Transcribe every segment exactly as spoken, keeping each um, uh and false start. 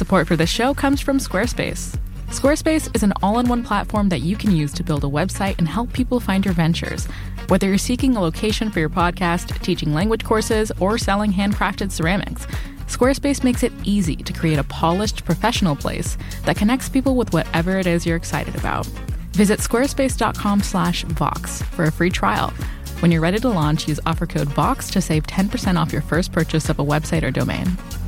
Support for this show comes from Squarespace. Squarespace is an all-in-one platform that you can use to build a website and help people find your ventures. Whether you're seeking a location for your podcast, teaching language courses, or selling handcrafted ceramics, Squarespace makes it easy to create a polished, professional place that connects people with whatever it is you're excited about. Visit squarespace.com slash Vox for a free trial. When you're ready to launch, use offer code VOX to save ten percent off your first purchase of a website or domain.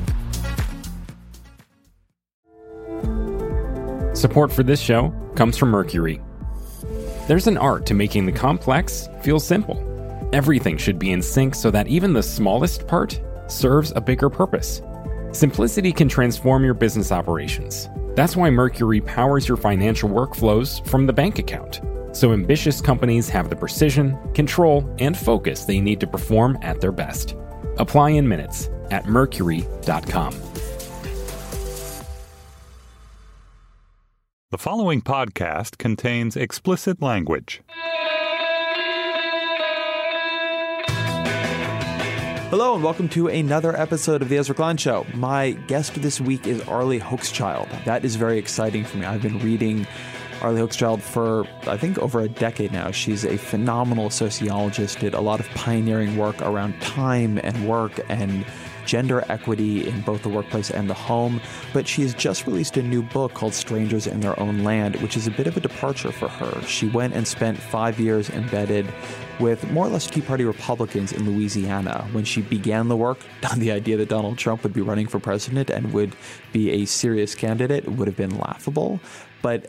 Support for this show comes from Mercury. There's an art to making the complex feel simple. Everything should be in sync so that even the smallest part serves a bigger purpose. Simplicity can transform your business operations. That's why Mercury powers your financial workflows from the bank account, so ambitious companies have the precision, control, and focus they need to perform at their best. Apply in minutes at mercury dot com. The following podcast contains explicit language. Hello and welcome to another episode of The Ezra Klein Show. My guest this week is Arlie Hochschild. That is very exciting for me. I've been reading Arlie Hochschild for, I think, over a decade now. She's a phenomenal sociologist, did a lot of pioneering work around time and work and gender equity in both the workplace and the home, but she has just released a new book called Strangers in Their Own Land, which is a bit of a departure for her. She went and spent five years embedded with more or less Tea Party Republicans in Louisiana. When she began the work on the idea that Donald Trump would be running for president and would be a serious candidate, it would have been laughable. But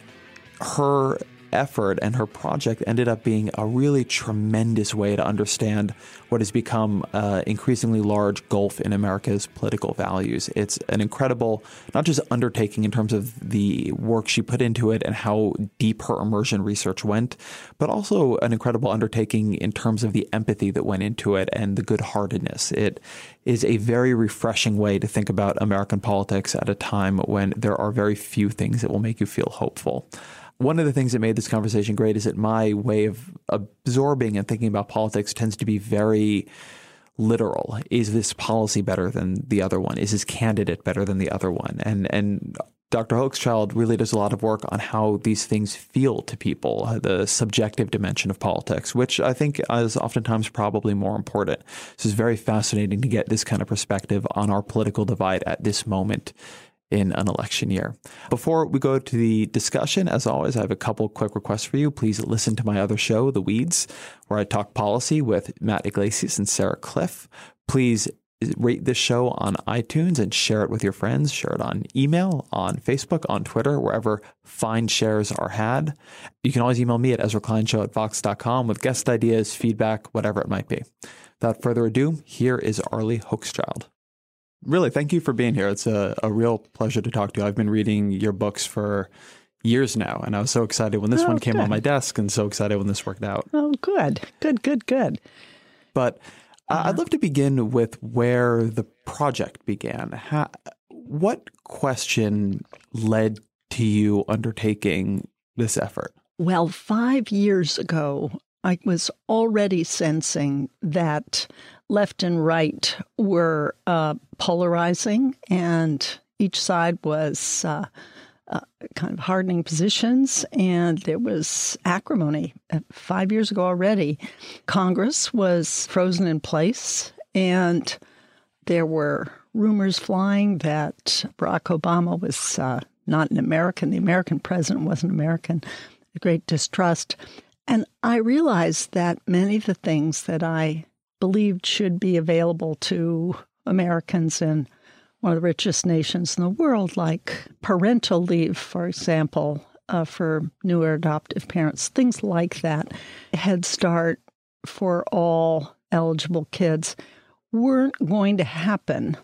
her effort and her project ended up being a really tremendous way to understand what has become an increasingly large gulf in America's political values. It's an incredible, not just undertaking in terms of the work she put into it and how deep her immersion research went, but also an incredible undertaking in terms of the empathy that went into it and the good-heartedness. It is a very refreshing way to think about American politics at a time when there are very few things that will make you feel hopeful. One of the things that made this conversation great is that my way of absorbing and thinking about politics tends to be very literal. Is this policy better than the other one? Is this candidate better than the other one? And and Doctor Hochschild really does a lot of work on how these things feel to people, the subjective dimension of politics, which I think is oftentimes probably more important. So it's very fascinating to get this kind of perspective on our political divide at this moment in an election year. Before we go to the discussion, as always, I have a couple quick requests for you. Please listen to my other show, The Weeds, where I talk policy with Matt Iglesias and Sarah Cliff. Please rate this show on iTunes and share it with your friends. Share it on email, on Facebook, on Twitter, wherever fine shares are had. You can always email me at ezra klein show at vox dot com with guest ideas, feedback, whatever it might be. Without further ado, here is Arlie Hochschild. Really, thank you for being here. It's a, a real pleasure to talk to you. I've been reading your books for years now, and I was so excited when this oh, one came good. on my desk and so excited when this worked out. Oh, good. Good, good, good. But uh, uh-huh. I'd love to begin with where the project began. How, what question led to you undertaking this effort? Well, five years ago, I was already sensing that left and right were uh, polarizing, and each side was uh, uh, kind of hardening positions, and there was acrimony. Uh, five years ago already, Congress was frozen in place, and there were rumors flying that Barack Obama was uh, not an American. The American president wasn't American. A great distrust. And I realized that many of the things that I believed should be available to Americans in one of the richest nations in the world, like parental leave, for example, uh, for new or adoptive parents, things like that, Head Start for all eligible kids, weren't going to happen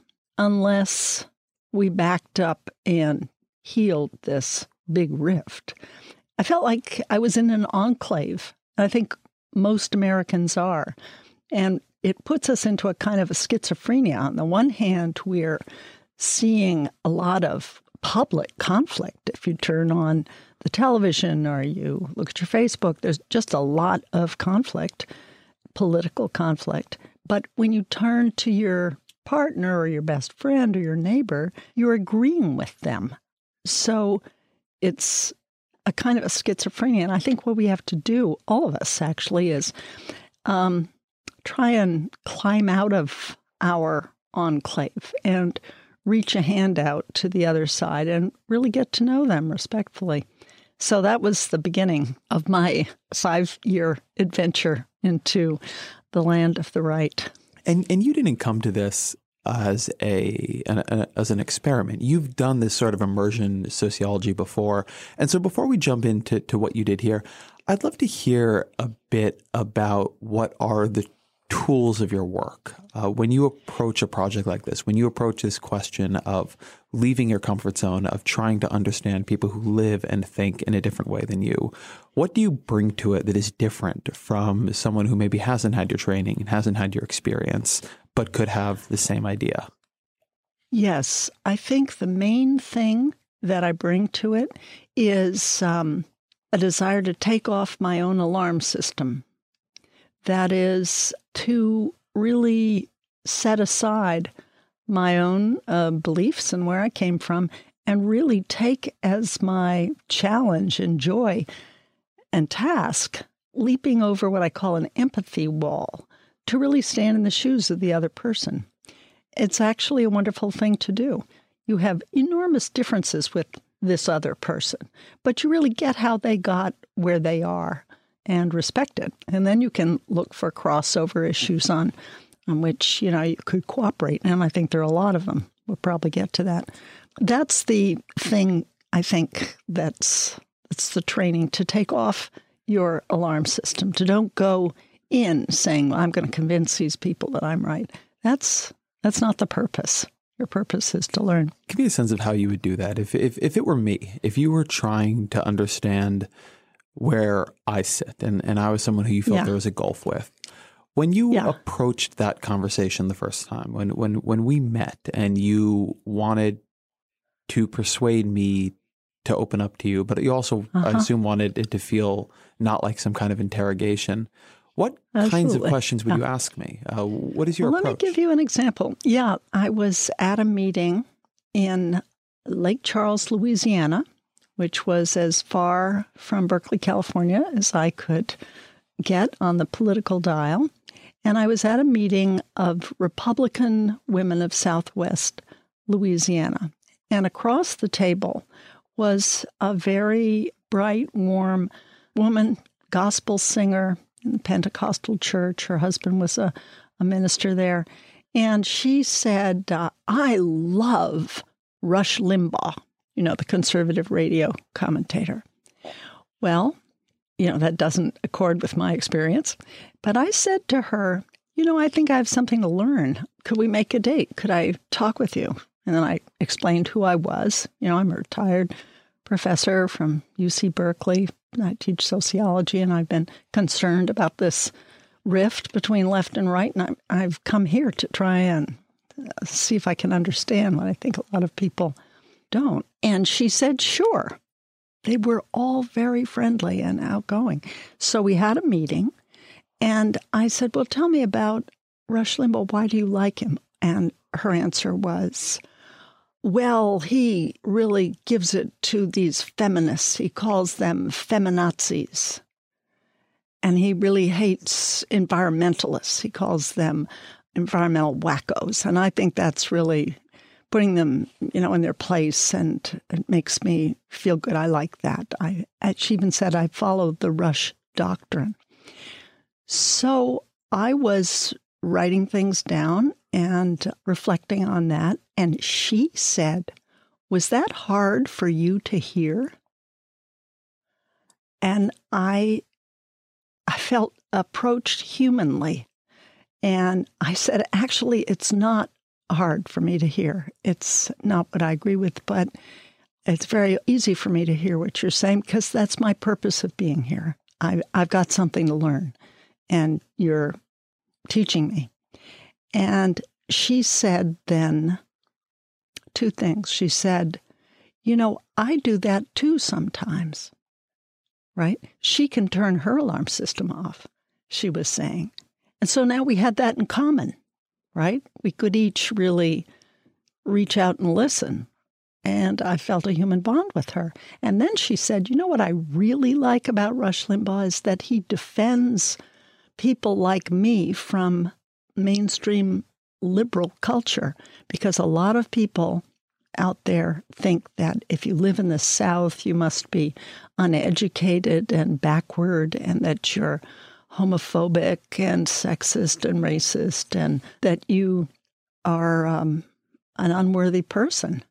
unless we backed up and healed this big rift. I felt like I was in an enclave. I think most Americans are. And it puts us into a kind of a schizophrenia. On the one hand, we're seeing a lot of public conflict. If you turn on the television or you look at your Facebook, there's just a lot of conflict, political conflict. But when you turn to your partner or your best friend or your neighbor, you're agreeing with them. So it's a kind of a schizophrenia. And I think what we have to do, all of us actually, is um, try and climb out of our enclave and reach a hand out to the other side and really get to know them respectfully. So that was the beginning of my five-year adventure into the land of the right. And and you didn't come to this as a an, a as an experiment. You've done this sort of immersion sociology before. And so before we jump into to what you did here, I'd love to hear a bit about what are the tools of your work. Uh, when you approach a project like this, when you approach this question of leaving your comfort zone, of trying to understand people who live and think in a different way than you, what do you bring to it that is different from someone who maybe hasn't had your training and hasn't had your experience, but could have the same idea? Yes, I think the main thing that I bring to it is um, a desire to take off my own alarm system. That is to really set aside my own uh, beliefs and where I came from and really take as my challenge and joy and task leaping over what I call an empathy wall to really stand in the shoes of the other person. It's actually a wonderful thing to do. You have enormous differences with this other person, but you really get how they got where they are and respect it. And then you can look for crossover issues on, on which, you know, you could cooperate. And I think there are a lot of them. We'll probably get to that. That's the thing, I think, that's, that's the training, to take off your alarm system, to don't go in saying, well, I'm going to convince these people that I'm right. That's that's not the purpose. Your purpose is to learn. Give me a sense of how you would do that. If if, if it were me, if you were trying to understand where I sit, and, and I was someone who you felt yeah. there was a gulf with. When you yeah. approached that conversation the first time, when, when, when we met and you wanted to persuade me to open up to you, but you also, uh-huh. I assume, wanted it to feel not like some kind of interrogation, what Absolutely. kinds of questions would yeah. you ask me? Uh, what is your well, approach? Let me give you an example. Yeah, I was at a meeting in Lake Charles, Louisiana, which was as far from Berkeley, California as I could get on the political dial. And I was at a meeting of Republican women of Southwest Louisiana. And across the table was a very bright, warm woman, gospel singer in the Pentecostal church. Her husband was a, a minister there. And she said, uh, I love Rush Limbaugh. You know, the conservative radio commentator. Well, you know, that doesn't accord with my experience. But I said to her, you know, I think I have something to learn. Could we make a date? Could I talk with you? And then I explained who I was. You know, I'm a retired professor from U C Berkeley. I teach sociology, and I've been concerned about this rift between left and right. And I, I've come here to try and see if I can understand what I think a lot of people don't. And she said, sure. They were all very friendly and outgoing. So we had a meeting, and I said, well, tell me about Rush Limbaugh. Why do you like him? And her answer was, well, he really gives it to these feminists. He calls them feminazis. And he really hates environmentalists. He calls them environmental wackos. And I think that's really putting them, you know, in their place, and it makes me feel good. I like that. I, she even said I followed the Rush doctrine. So I was writing things down and reflecting on that. And she said, was that hard for you to hear? And I, I felt approached humanly. And I said, actually, it's not hard for me to hear. It's not what I agree with, but it's very easy for me to hear what you're saying, because that's my purpose of being here. I, I've got something to learn, and you're teaching me. And she said then two things. She said, you know, I do that too sometimes, right? She can turn her alarm system off, she was saying. And so now we had that in common. right? We could each really reach out and listen. And I felt a human bond with her. And then she said, you know what I really like about Rush Limbaugh is that he defends people like me from mainstream liberal culture, because a lot of people out there think that if you live in the South, you must be uneducated and backward, and that you're homophobic and sexist and racist, and that you are um, an unworthy person.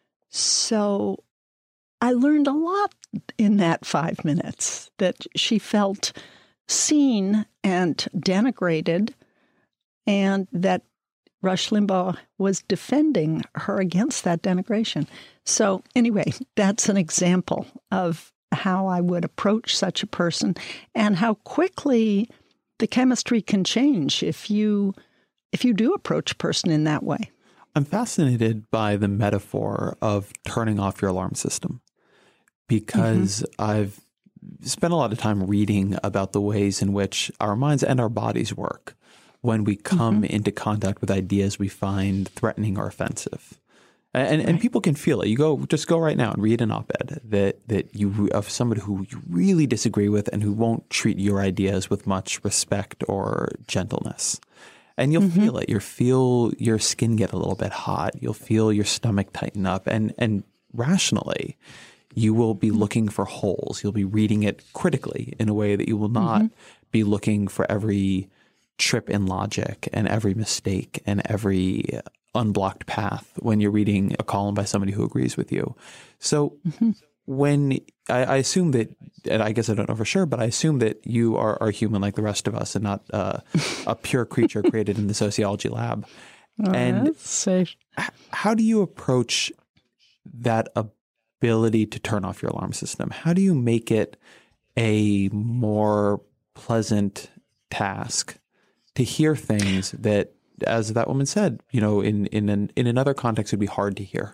So I learned a lot in that five minutes, that she felt seen and denigrated, and that Rush Limbaugh was defending her against that denigration. So anyway, that's an example of how I would approach such a person and how quickly the chemistry can change if you if you do approach a person in that way. I'm fascinated by the metaphor of turning off your alarm system, because mm-hmm. I've spent a lot of time reading about the ways in which our minds and our bodies work when we come mm-hmm. into contact with ideas we find threatening or offensive. And, right. and people can feel it. You go, just go right now and read an op-ed that, that you of somebody who you really disagree with and who won't treat your ideas with much respect or gentleness. And you'll mm-hmm. feel it. You'll feel your skin get a little bit hot. You'll feel your stomach tighten up. And, and rationally, you will be looking for holes. You'll be reading it critically in a way that you will not mm-hmm. be looking for every trip in logic and every mistake and every unblocked path when you're reading a column by somebody who agrees with you. So mm-hmm. when I, I assume that, and I guess I don't know for sure, but I assume that you are, are human like the rest of us and not uh, a pure creature created in the sociology lab. Oh, and that's safe. How do you approach that ability to turn off your alarm system? How do you make it a more pleasant task to hear things that, as that woman said, you know, in in an, in another context, would be hard to hear?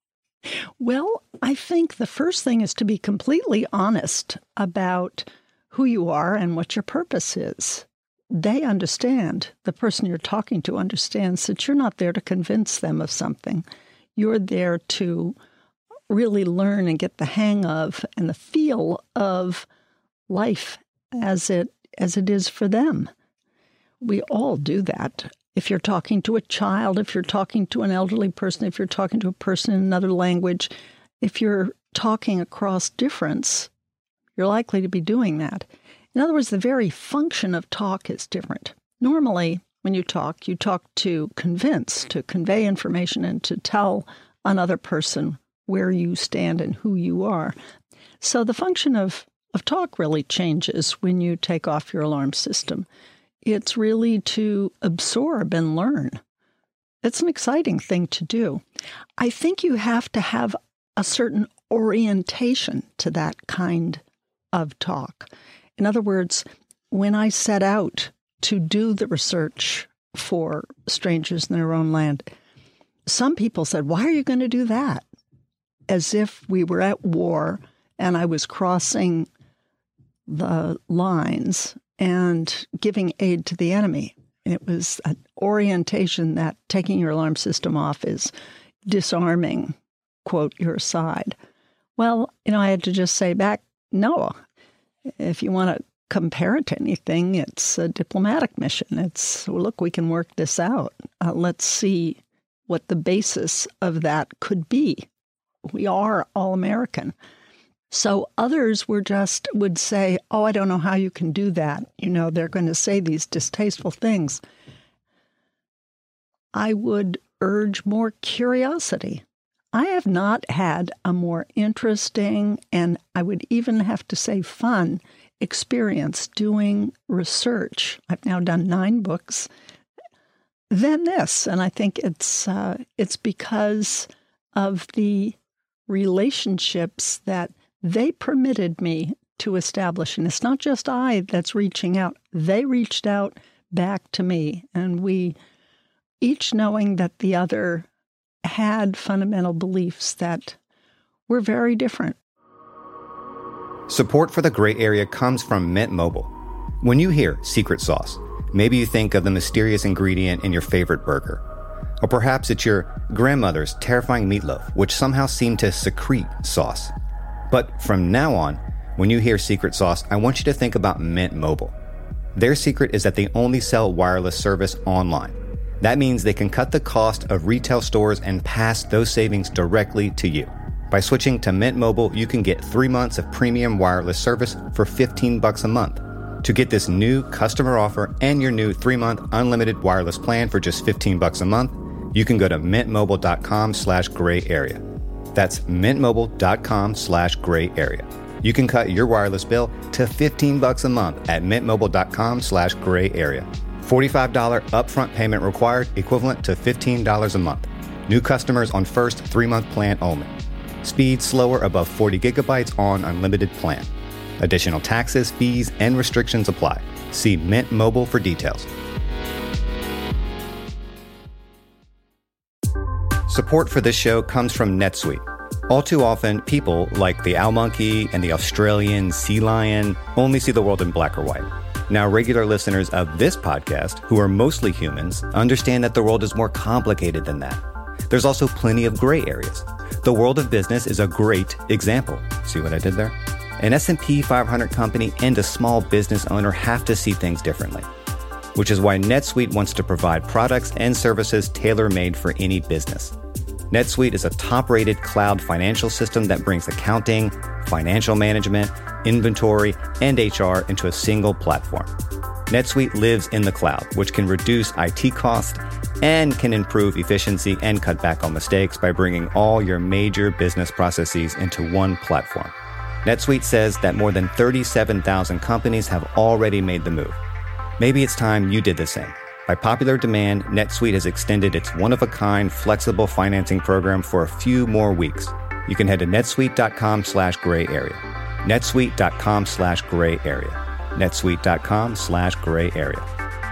Well, I think the first thing is to be completely honest about who you are and what your purpose is. They understand, the person you're talking to understands that you're not there to convince them of something. You're there to really learn and get the hang of and the feel of life as it as it is for them. We all do that. If you're talking to a child, if you're talking to an elderly person, if you're talking to a person in another language, if you're talking across difference, you're likely to be doing that. In other words, the very function of talk is different. Normally, when you talk, you talk to convince, to convey information, and to tell another person where you stand and who you are. So the function of, of talk really changes when you take off your alarm system. It's really to absorb and learn. It's an exciting thing to do. I think you have to have a certain orientation to that kind of talk. In other words, when I set out to do the research for Strangers in Their Own Land, some people said, "Why are you going to do that?" As if we were at war and I was crossing the lines and giving aid to the enemy. It was an orientation that taking your alarm system off is disarming, quote, your side. Well, you know, I had to just say back, no. If you want to compare it to anything, it's a diplomatic mission. It's, well, look, we can work this out. Uh, let's see what the basis of that could be. We are all American. So others were just would say, oh, I don't know how you can do that. You know, they're going to say these distasteful things. I would urge more curiosity. I have not had a more interesting, and I would even have to say fun, experience doing research. I've now done nine books than this. And I think it's uh, it's because of the relationships that they permitted me to establish. And it's not just I that's reaching out. They reached out back to me, and we each knowing that the other had fundamental beliefs that were very different. Support for the Gray Area comes from Mint Mobile. When you hear secret sauce, Maybe you think of the mysterious ingredient in your favorite burger. Or perhaps it's your grandmother's terrifying meatloaf, which somehow seemed to secrete sauce. But from now on, when you hear secret sauce, I want you to think about Mint Mobile. Their secret is that they only sell wireless service online. That means they can cut the cost of retail stores and pass those savings directly to you. By switching to Mint Mobile, you can get three months of premium wireless service for fifteen bucks a month. To get this new customer offer and your new three-month unlimited wireless plan for just fifteen bucks a month, you can go to mintmobile.com slash gray area. That's mintmobile.com slash gray area. You can cut your wireless bill to fifteen bucks a month at mintmobile.com slash gray area. forty-five dollars upfront payment required, equivalent to fifteen dollars a month. New customers on first three-month plan only. Speed slower above forty gigabytes on unlimited plan. Additional taxes, fees, and restrictions apply. See Mint Mobile for details. Support for this show comes from NetSuite. All too often, people like the owl monkey and the Australian sea lion only see the world in black or white. Now, regular listeners of this podcast, who are mostly humans, understand that the world is more complicated than that. There's also plenty of gray areas. The world of business is a great example. See what I did there? An S and P five hundred company and a small business owner have to see things differently, which is why NetSuite wants to provide products and services tailor-made for any business. NetSuite is a top-rated cloud financial system that brings accounting, financial management, inventory, and H R into a single platform. NetSuite lives in the cloud, which can reduce I T costs and can improve efficiency and cut back on mistakes by bringing all your major business processes into one platform. NetSuite says that more than thirty-seven thousand companies have already made the move. Maybe it's time you did the same. By popular demand, NetSuite has extended its one-of-a-kind flexible financing program for a few more weeks. You can head to netsuite.com slash gray area. netsuite.com slash gray area. netsuite.com slash gray area.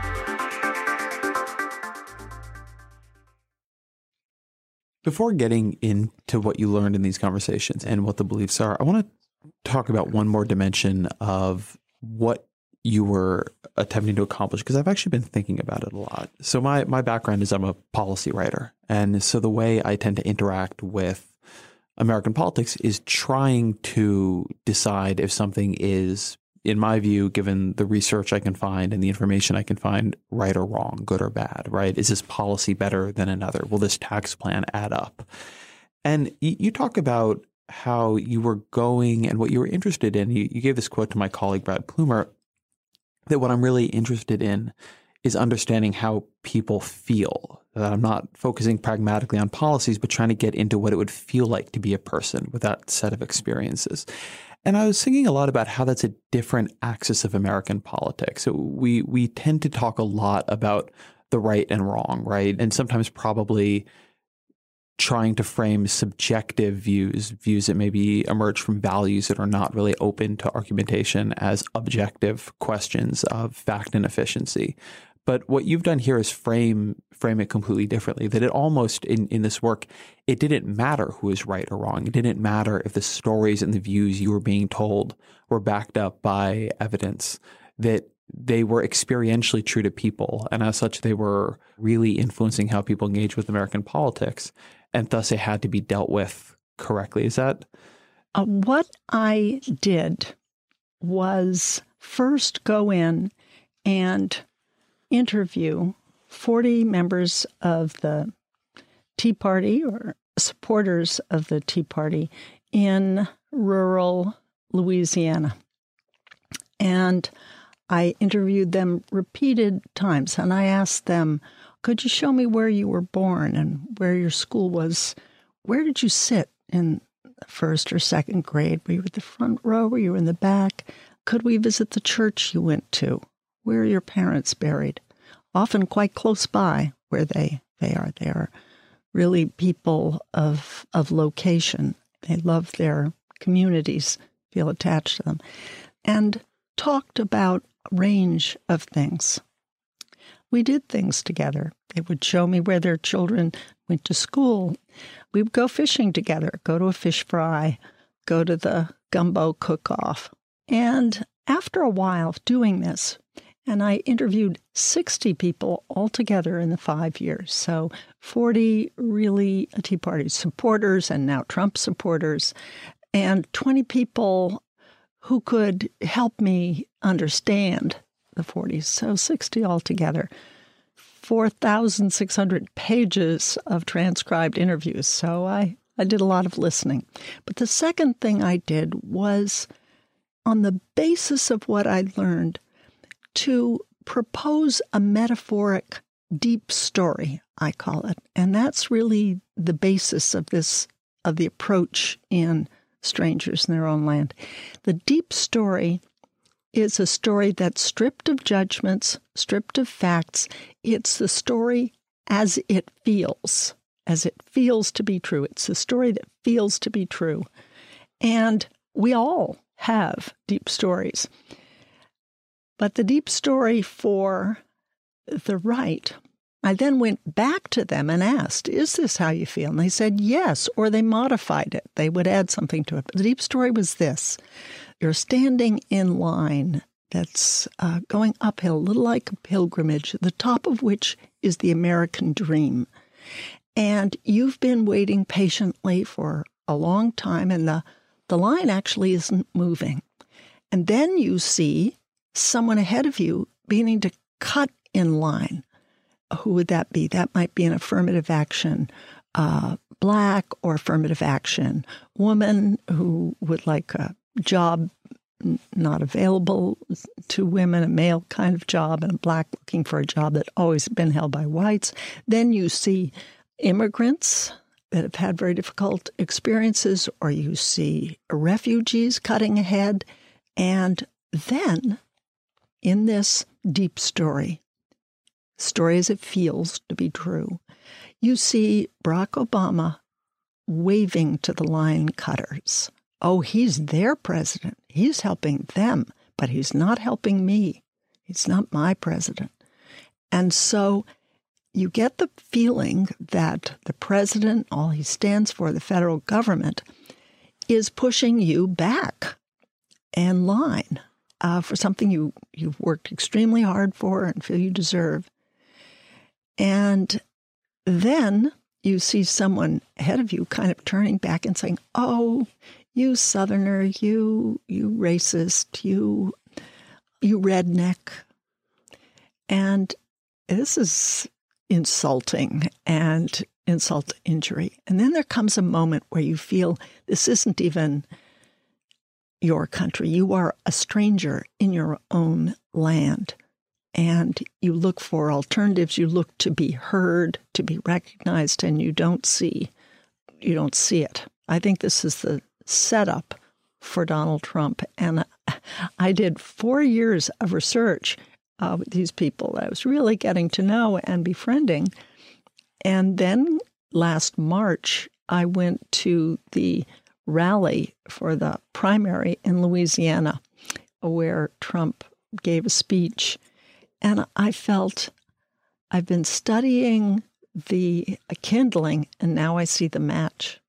Before getting into what you learned in these conversations and what the beliefs are, I want to talk about one more dimension of what you were attempting to accomplish, because I've actually been thinking about it a lot. So my, my background is I'm a policy writer. And so the way I tend to interact with American politics is trying to decide if something is, in my view, given the research I can find and the information I can find, right or wrong, good or bad, right? Is this policy better than another? Will this tax plan add up? And you, you talk about how you were going and what you were interested in. You, you gave this quote to my colleague, Brad Plumer, that what I'm really interested in is understanding how people feel. That I'm not focusing pragmatically on policies, but trying to get into what it would feel like to be a person with that set of experiences. And I was thinking a lot about how that's a different axis of American politics. So we we tend to talk a lot about the right and wrong, right? And sometimes probably trying to frame subjective views, views that maybe emerge from values that are not really open to argumentation, as objective questions of fact and efficiency. But what you've done here is frame frame it completely differently, that it almost, in, in this work, it didn't matter who was right or wrong. It didn't matter if the stories and the views you were being told were backed up by evidence, that they were experientially true to people. And as such, they were really influencing how people engage with American politics. And thus, it had to be dealt with correctly. Is that? Uh, what I did was first go in and interview forty members of the Tea Party or supporters of the Tea Party in rural Louisiana. And I interviewed them repeated times, and I asked them, could you show me where you were born and where your school was? Where did you sit in first or second grade? Were you at the front row? Were you in the back? Could we visit the church you went to? Where are your parents buried? Often quite close by where they, they are. They are really people of, of location. They love their communities, feel attached to them, and talked about a range of things. We did things together. They would show me where their children went to school. We would go fishing together, go to a fish fry, go to the gumbo cook-off. And after a while of doing this, And I interviewed sixty people altogether in the five years. So forty really Tea Party supporters and now Trump supporters, and twenty people who could help me understand the forties. So sixty altogether. four thousand six hundred pages of transcribed interviews. So I, I did a lot of listening. But the second thing I did was, on the basis of what I learned, to propose a metaphoric deep story, I call it. And that's really the basis of this, of the approach in Strangers in Their Own Land. The deep story is a story that's stripped of judgments, stripped of facts. It's the story as it feels, as it feels to be true. It's the story that feels to be true. And we all have deep stories. But the deep story for the right, I then went back to them and asked, is this how you feel? And they said yes, or they modified it. They would add something to it. But the deep story was this. You're standing in line that's uh, going uphill, a little like a pilgrimage, the top of which is the American dream. And you've been waiting patiently for a long time, and the, the line actually isn't moving. And then you see someone ahead of you beginning to cut in line. Who would that be? That might be an affirmative action uh, black or affirmative action woman who would like a job not available to women, a male kind of job, and a black looking for a job that always been held by whites. Then you see immigrants that have had very difficult experiences, or you see refugees cutting ahead. And then in this deep story, story as it feels to be true, you see Barack Obama waving to the line cutters. Oh, he's their president. He's helping them, but he's not helping me. He's not my president. And so you get the feeling that the president, all he stands for, the federal government, is pushing you back in line uh, for something you, you've worked extremely hard for and feel you deserve. And then you see someone ahead of you kind of turning back and saying, oh, you Southerner, you you racist, you you redneck. And this is insulting and insult to injury. And then there comes a moment where you feel this isn't even your country. You are a stranger in your own land. And you look for alternatives. You look to be heard, to be recognized, and you don't see, you don't see it. I think this is the setup for Donald Trump. And I did four years of research uh, with these people that I was really getting to know and befriending. And then last March, I went to the rally for the primary in Louisiana, where Trump gave a speech. And I felt I've been studying the kindling, and now I see the match.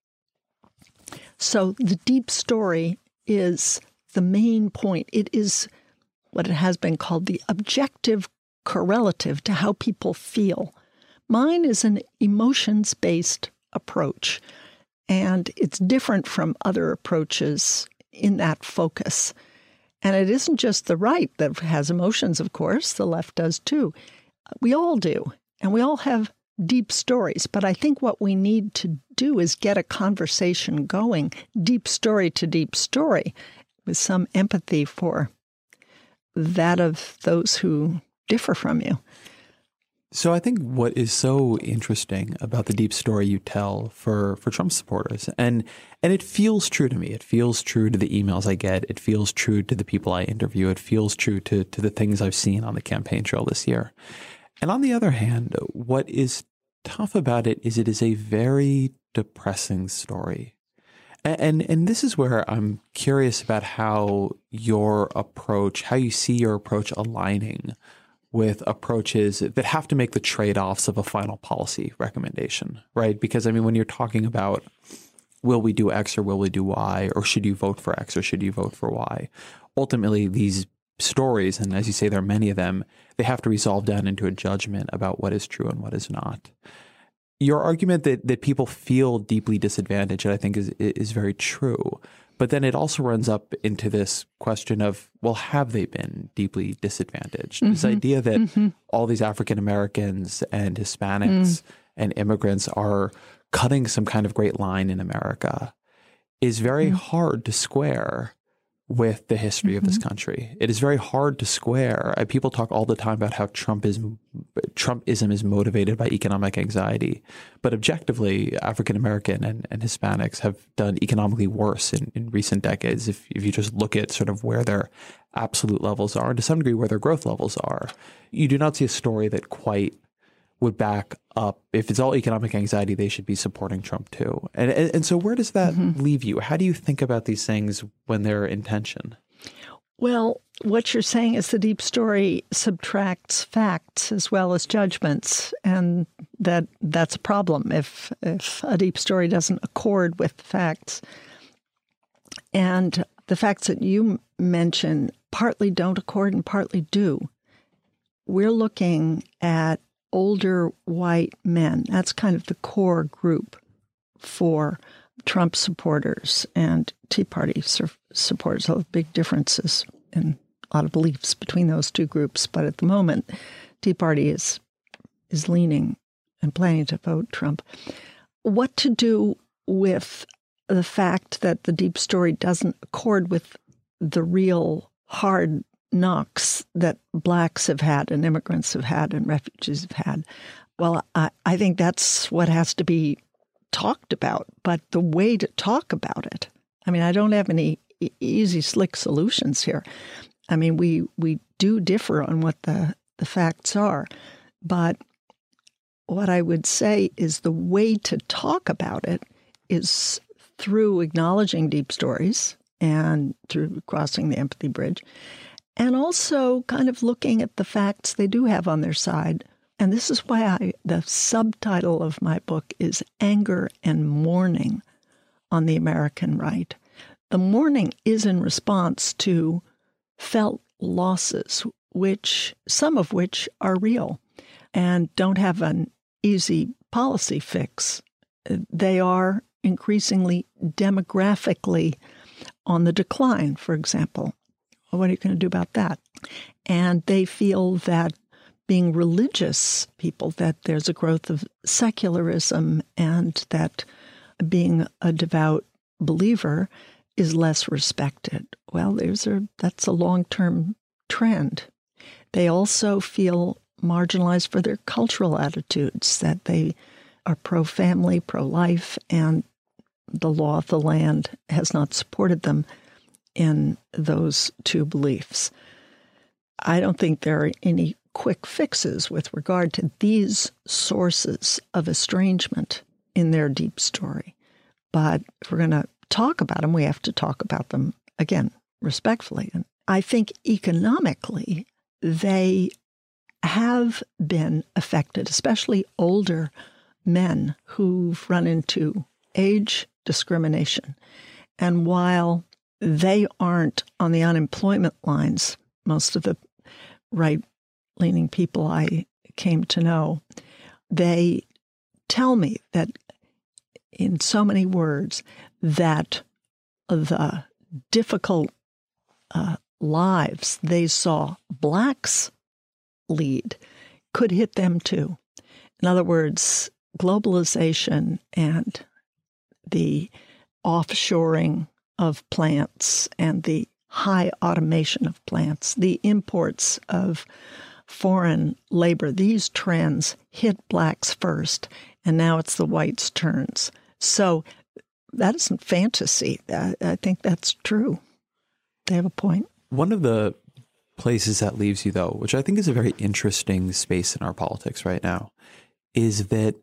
So the deep story is the main point. It is what it has been called the objective correlative to how people feel. Mine is an emotions-based approach, and it's different from other approaches in that focus. And it isn't just the right that has emotions, of course. The left does too. We all do. And we all have deep stories. But I think what we need to do is get a conversation going, deep story to deep story, with some empathy for that of those who differ from you. So I think what is so interesting about the deep story you tell for, for Trump supporters, and and it feels true to me. It feels true to the emails I get. It feels true to the people I interview. It feels true to, to the things I've seen on the campaign trail this year. And on the other hand, what is tough about it is it is a very depressing story. And, and, and this is where I'm curious about how your approach, how you see your approach aligning with approaches that have to make the trade-offs of a final policy recommendation, right? Because, I mean, when you're talking about will we do X or will we do Y, or should you vote for X or should you vote for Y, ultimately these stories, and as you say, there are many of them, they have to resolve down into a judgment about what is true and what is not. Your argument that, that people feel deeply disadvantaged, I think, is is very true. But then it also runs up into this question of, well, have they been deeply disadvantaged? Mm-hmm. This idea that mm-hmm. all these African Americans and Hispanics mm. and immigrants are cutting some kind of great line in America is very mm. hard to square with the history mm-hmm. of this country. It is very hard to square. People talk all the time about how Trumpism, Trumpism is motivated by economic anxiety. But objectively, African American and, and Hispanics have done economically worse in, in recent decades. If, if you just look at sort of where their absolute levels are, and to some degree where their growth levels are, you do not see a story that quite would back up. If it's all economic anxiety, they should be supporting Trump too. And and, and so where does that mm-hmm. leave you? How do you think about these things when they're in tension? Well, what you're saying is the deep story subtracts facts as well as judgments, and that that's a problem if if a deep story doesn't accord with facts. And the facts that you mention partly don't accord and partly do. We're looking at older white men. That's kind of the core group for Trump supporters and Tea Party su- supporters. There are big differences in a lot of beliefs between those two groups. But at the moment, Tea Party is is leaning and planning to vote Trump. What to do with the fact that the deep story doesn't accord with the real hard knocks that blacks have had and immigrants have had and refugees have had? Well, I, I think that's what has to be talked about. But the way to talk about it, I mean, I don't have any e- easy, slick solutions here. I mean, we we do differ on what the, the facts are. But what I would say is the way to talk about it is through acknowledging deep stories and through crossing the empathy bridge. And also kind of looking at the facts they do have on their side. And this is why I, the subtitle of my book is Anger and Mourning on the American Right. The mourning is in response to felt losses, which some of which are real and don't have an easy policy fix. They are increasingly demographically on the decline, for example. What are you going to do about that? And they feel that being religious people, that there's a growth of secularism and that being a devout believer is less respected. Well, there's a, that's a long-term trend. They also feel marginalized for their cultural attitudes, that they are pro-family, pro-life, and the law of the land has not supported them in those two beliefs. I don't think there are any quick fixes with regard to these sources of estrangement in their deep story. But if we're going to talk about them, we have to talk about them, again, respectfully. And I think economically, they have been affected, especially older men who've run into age discrimination. And while they aren't on the unemployment lines, most of the right-leaning people I came to know, they tell me that in so many words that the difficult uh, lives they saw blacks lead could hit them too. In other words, globalization and the offshoring of plants and the high automation of plants, the imports of foreign labor, these trends hit blacks first, and now it's the whites' turns. So that isn't fantasy. I, I think that's true. They have a point. One of the places that leaves you, though, which I think is a very interesting space in our politics right now, is that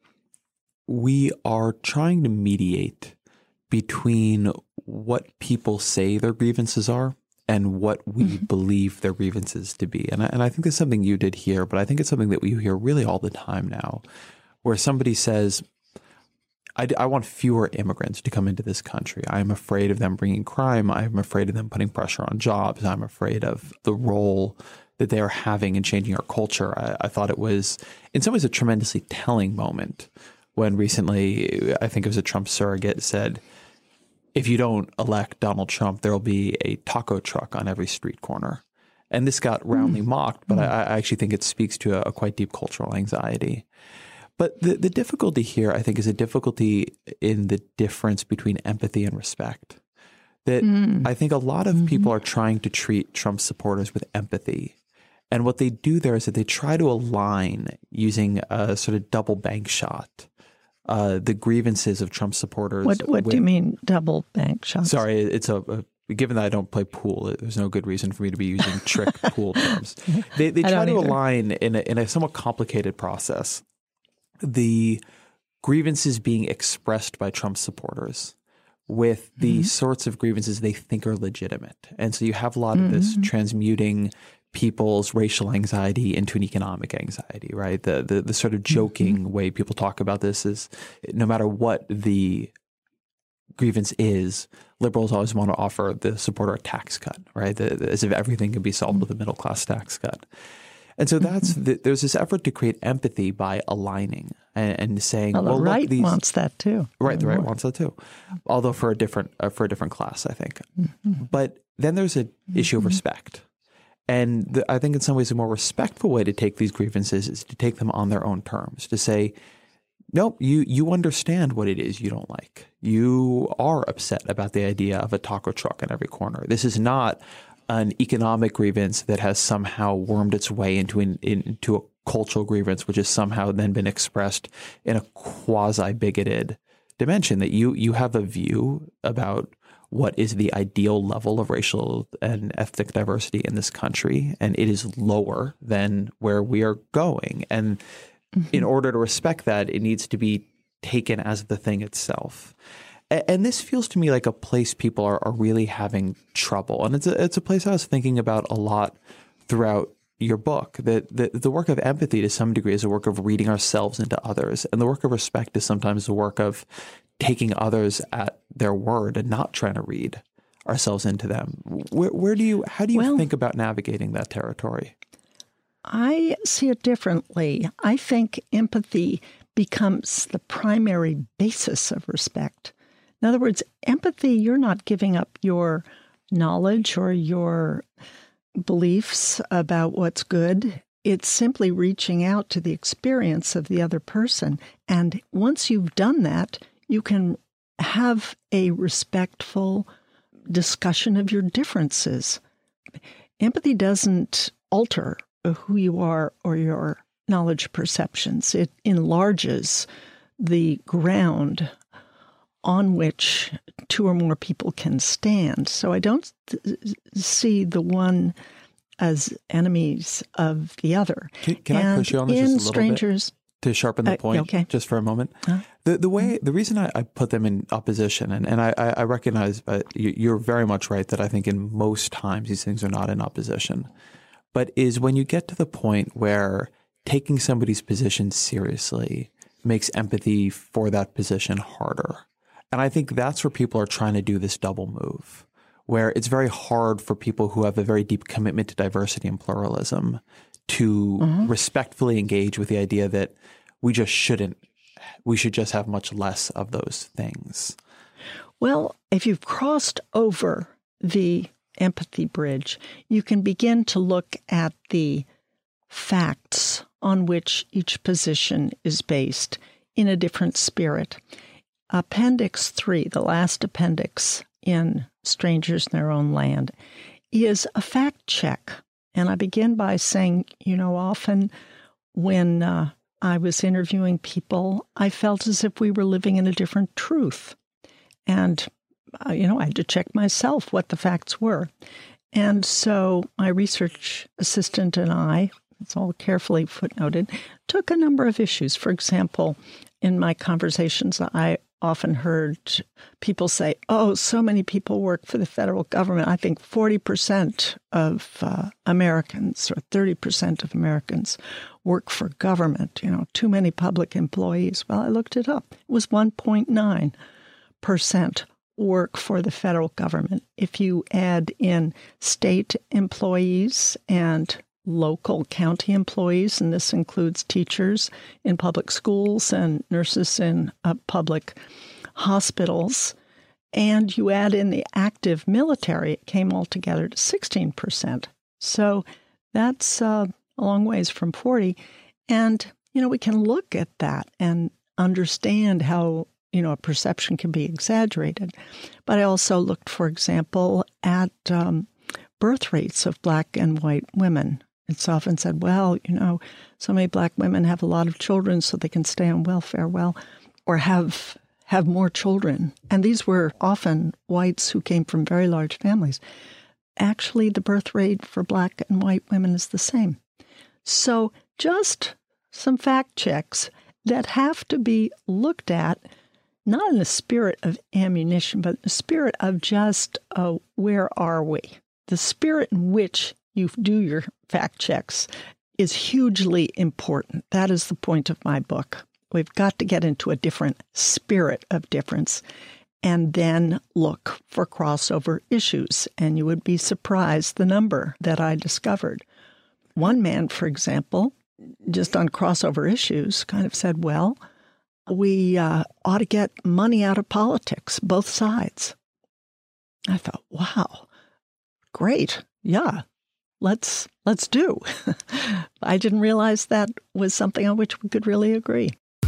we are trying to mediate between what people say their grievances are and what we mm-hmm. believe their grievances to be. And I, and I think that's something you did here, but I think it's something that we hear really all the time now, where somebody says, I, I want fewer immigrants to come into this country. I'm afraid of them bringing crime. I'm afraid of them putting pressure on jobs. I'm afraid of the role that they are having in changing our culture. I, I thought it was, in some ways, a tremendously telling moment when recently, I think it was a Trump surrogate, said, if you don't elect Donald Trump, there will be a taco truck on every street corner. And this got roundly mm. mocked, but mm. I, I actually think it speaks to a, a quite deep cultural anxiety. But the, the difficulty here, I think, is a difficulty in the difference between empathy and respect. That mm. I think a lot of mm-hmm. people are trying to treat Trump supporters with empathy. And what they do there is that they try to align using a sort of double bank shot uh, the grievances of Trump supporters. What, what with, do you mean double bank shots? Sorry, it's a, a given that I don't play pool, there's no good reason for me to be using trick pool terms. They, they try to either. align in a, in a somewhat complicated process the grievances being expressed by Trump supporters with the mm-hmm. sorts of grievances they think are legitimate. And so you have a lot of mm-hmm. this transmuting people's racial anxiety into an economic anxiety, right? The the, the sort of joking mm-hmm. way people talk about this is no matter what the grievance is, liberals always want to offer the supporter a tax cut, right? The, the, as if everything can be solved mm-hmm. with a middle class tax cut. And so that's mm-hmm. the, there's this effort to create empathy by aligning and, and saying, well, well, the right look, these, wants that too. Right, the right more. wants that too, although for a different uh, for a different class, I think. Mm-hmm. But then there's an mm-hmm. issue of respect, and the, I think in some ways a more respectful way to take these grievances is to take them on their own terms. To say, nope, you you understand what it is you don't like. You are upset about the idea of a taco truck in every corner. This is not an economic grievance that has somehow wormed its way into an, into a cultural grievance, which has somehow then been expressed in a quasi-bigoted dimension. That you you have a view about what is the ideal level of racial and ethnic diversity in this country, and it is lower than where we are going. And mm-hmm. in order to respect that, it needs to be taken as the thing itself. And this feels to me like a place people are, are really having trouble. And it's a, it's a place I was thinking about a lot throughout your book. That the, the work of empathy to some degree is a work of reading ourselves into others. And the work of respect is sometimes the work of taking others at their word and not trying to read ourselves into them. Where, where do you, how do you well, think about navigating that territory? I see it differently. I think empathy becomes the primary basis of respect. In other words, empathy, you're not giving up your knowledge or your beliefs about what's good. It's simply reaching out to the experience of the other person. And once you've done that, you can have a respectful discussion of your differences. Empathy doesn't alter who you are or your knowledge perceptions. It enlarges the ground on which two or more people can stand. So I don't th- see the one as enemies of the other. Can, can I push you on this just a little strangers, bit to sharpen the point uh, okay. just for a moment? Huh? The the way the reason I, I put them in opposition, and, and I, I recognize uh, you, you're very much right that I think in most times these things are not in opposition, but is when you get to the point where taking somebody's position seriously makes empathy for that position harder. And I think that's where people are trying to do this double move, where it's very hard for people who have a very deep commitment to diversity and pluralism to mm-hmm. respectfully engage with the idea that we just shouldn't, we should just have much less of those things. Well, if you've crossed over the empathy bridge, you can begin to look at the facts on which each position is based in a different spirit. Appendix three, the last appendix in Strangers in Their Own Land, is a fact check. And I begin by saying, you know, often when uh, I was interviewing people, I felt as if we were living in a different truth. And, uh, you know, I had to check myself what the facts were. And so my research assistant and I, it's all carefully footnoted, took a number of issues. For example, in my conversations, I often heard people say, oh, so many people work for the federal government. I think forty percent of uh, Americans or thirty percent of Americans work for government, you know, too many public employees. Well, I looked it up. It was one point nine percent work for the federal government. If you add in state employees and local county employees, and this includes teachers in public schools and nurses in uh, public hospitals, and you add in the active military, it came altogether to sixteen percent. So that's uh, a long ways from forty. And, you know, we can look at that and understand how, you know, a perception can be exaggerated. But I also looked, for example, at um, birth rates of Black and white women. It's often said, well, you know, so many Black women have a lot of children so they can stay on welfare, well, or have have more children. And these were often whites who came from very large families. Actually, the birth rate for Black and white women is the same. So just some fact checks that have to be looked at, not in the spirit of ammunition, but in the spirit of just, uh, where are we? The spirit in which you do your fact checks is hugely important. That is the point of my book. We've got to get into a different spirit of difference and then look for crossover issues. And you would be surprised the number that I discovered. One man, for example, just on crossover issues, kind of said, well, we uh, ought to get money out of politics, both sides. I thought, wow, great. Yeah. Let's let's do. I didn't realize that was something on which we could really agree.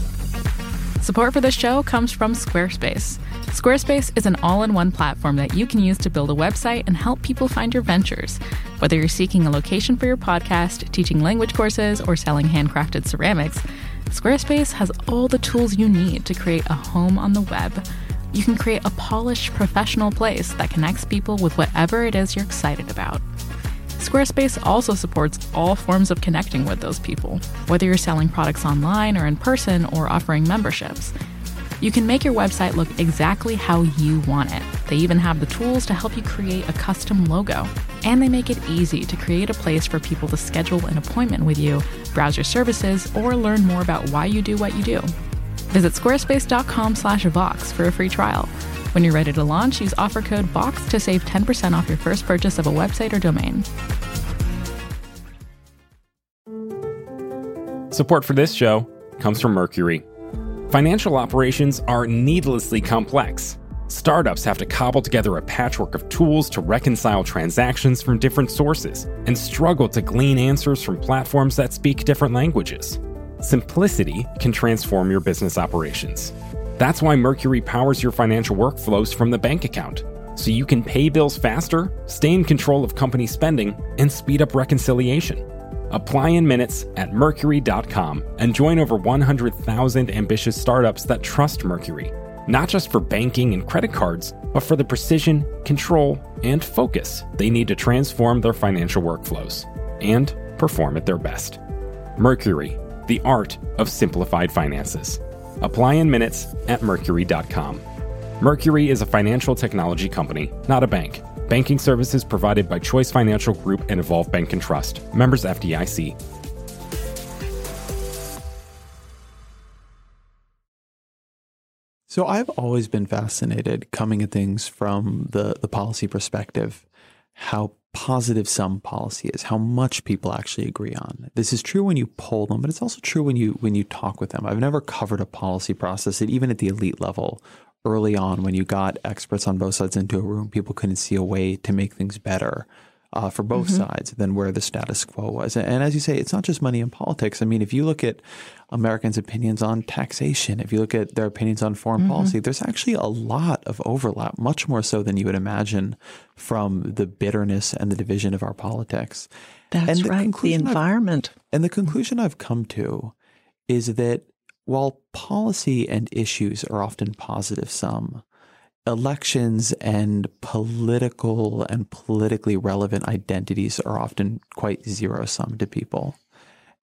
Support for this show comes from Squarespace. Squarespace is an all-in-one platform that you can use to build a website and help people find your ventures. Whether you're seeking a location for your podcast, teaching language courses, or selling handcrafted ceramics, Squarespace has all the tools you need to create a home on the web. You can create a polished, professional place that connects people with whatever it is you're excited about. Squarespace also supports all forms of connecting with those people, whether you're selling products online or in person or offering memberships. You can make your website look exactly how you want it. They even have the tools to help you create a custom logo. And they make it easy to create a place for people to schedule an appointment with you, browse your services, or learn more about why you do what you do. Visit squarespace.com slash Vox for a free trial. When you're ready to launch, use offer code VOX to save ten percent off your first purchase of a website or domain. Support for this show comes from Mercury. Financial operations are needlessly complex. Startups have to cobble together a patchwork of tools to reconcile transactions from different sources and struggle to glean answers from platforms that speak different languages. Simplicity can transform your business operations. That's why Mercury powers your financial workflows from the bank account, so you can pay bills faster, stay in control of company spending, and speed up reconciliation. Apply in minutes at mercury dot com and join over one hundred thousand ambitious startups that trust Mercury, not just for banking and credit cards, but for the precision, control, and focus they need to transform their financial workflows and perform at their best. Mercury, the art of simplified finances. Apply in minutes at mercury dot com. Mercury is a financial technology company, not a bank. Banking services provided by Choice Financial Group and Evolve Bank and Trust. Members F D I C. So I've always been fascinated coming at things from the, the policy perspective, how positive some policy is, how much people actually agree on. This is true when you poll them, but it's also true when you when you talk with them. I've never covered a policy process that even at the elite level, early on when you got experts on both sides into a room, people couldn't see a way to make things better uh, for both mm-hmm. sides than where the status quo was. And as you say, it's not just money in politics. I mean, if you look at Americans' opinions on taxation, if you look at their opinions on foreign mm-hmm. policy, there's actually a lot of overlap, much more so than you would imagine from the bitterness and the division of our politics. That's and the right, the environment. I've, and the conclusion I've come to is that while policy and issues are often positive sum, elections and political and politically relevant identities are often quite zero sum to people.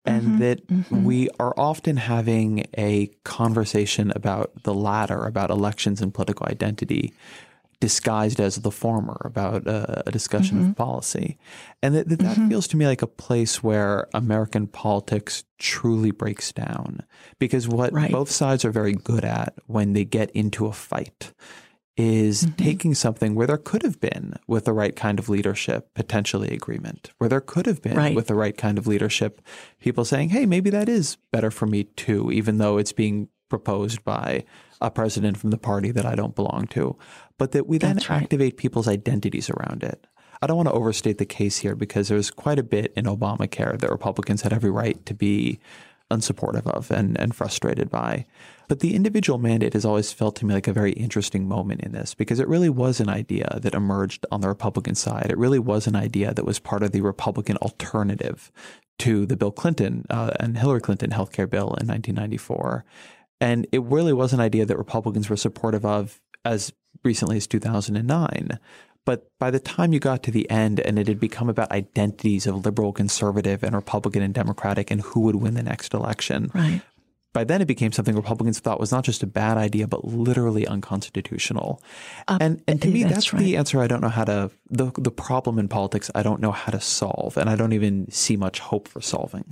and mm-hmm, that mm-hmm. we are often having a conversation about the latter, about elections and political identity, disguised as the former, about uh, a discussion mm-hmm. of policy. And that that, that mm-hmm. feels to me like a place where American politics truly breaks down. Because what right. both sides are very good at when they get into a fight is mm-hmm. taking something where there could have been, with the right kind of leadership, potentially agreement, where there could have been, right. with the right kind of leadership, people saying, hey, maybe that is better for me too, even though it's being proposed by a president from the party that I don't belong to. But that we then That's right. activate people's identities around it. I don't want to overstate the case here, because there's quite a bit in Obamacare that Republicans had every right to be unsupportive of and, and frustrated by. But the individual mandate has always felt to me like a very interesting moment in this, because it really was an idea that emerged on the Republican side. It really was an idea that was part of the Republican alternative to the Bill Clinton uh, and Hillary Clinton healthcare bill in nineteen ninety-four. And it really was an idea that Republicans were supportive of as recently as two thousand nine. But by the time you got to the end and it had become about identities of liberal, conservative, and Republican and Democratic and who would win the next election, right. by then it became something Republicans thought was not just a bad idea, but literally unconstitutional. Uh, and and to me, that's, that's right. the answer I don't know how to, the, the problem in politics I don't know how to solve. And I don't even see much hope for solving.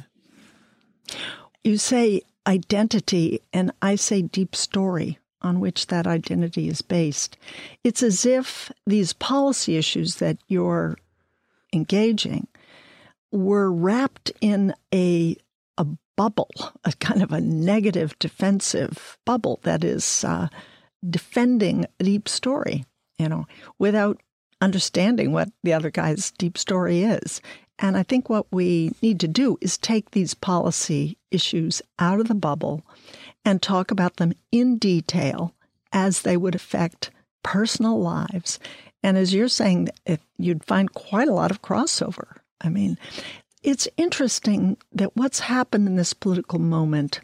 You say identity, and I say deep story, on which that identity is based. It's as if these policy issues that you're engaging were wrapped in a a bubble, a kind of a negative defensive bubble that is uh, defending a deep story, you know, without understanding what the other guy's deep story is. And I think what we need to do is take these policy issues out of the bubble and talk about them in detail as they would affect personal lives. And as you're saying, if you'd find quite a lot of crossover. I mean, it's interesting that what's happened in this political moment